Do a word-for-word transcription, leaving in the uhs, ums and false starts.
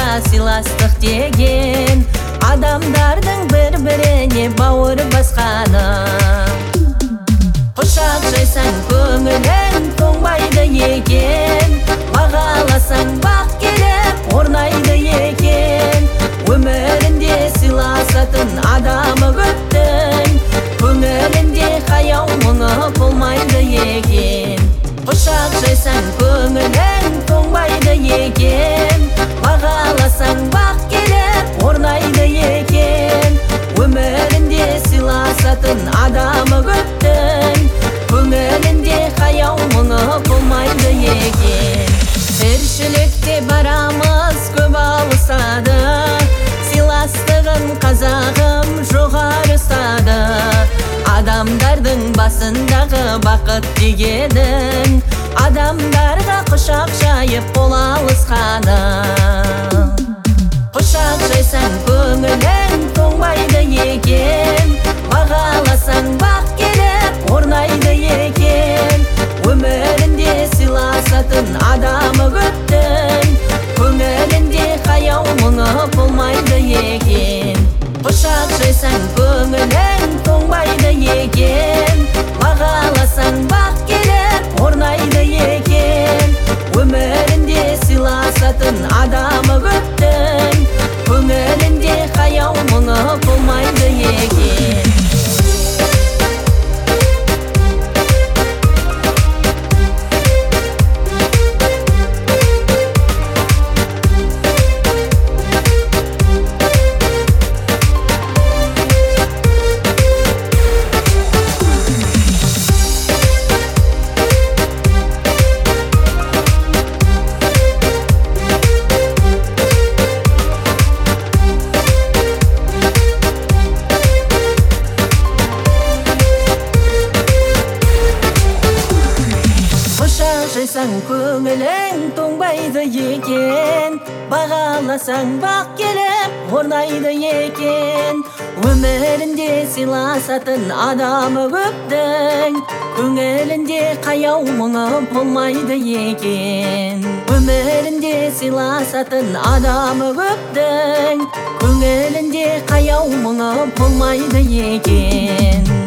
сыйластық деген, адамдардың бір-біріне бауыр басқаны. Құшақ жайсаң көңілің тоңбайды екен, бағаласаң бақ келіп орнайды екен. Өмірінде сыйласатын адамы көптің, көңілінде қаяу мұңы болмайды екен. Құшақ жайсаң көңілің тоңбайды екен, бағаласаң бақ келіп орнайды екен. Өмірінде сыйласатын адамы көптің, көңілінде қаяу мұңы болмайды екен. Тіршілікте барамыз көп алысады, сыйластығын қазағым жоғары ұстады. Адамдардың басындағы бақыт дегенің, адамдарға құшақ жайып қол алысқаны. Құшақ жайсаң көңілің тоңбайды екен, бағаласаң бақ келіп орнайды екен. Өмірінде сыйласатын адамы көптің, көңілінде қаяу мұңы болмайды екен. Құшақ жайсаң көңілің тоңбайды екен, бағаласаң бақ келіп орнайды екен. Өмірінде сыйласатын адамы көптің, көңілінде қаяу мұңы болмайды екен. Жайсаң көңілің тоңбайды екен, бағаласаң бақ келіп орнайды екен. Өмірінде сыйласатын адамы көптің, көңілінде қаяу мұңы болмайды екен. Өмірінде сыйласатын адамы көптің, көңілінде қаяу мұңы болмайды екен.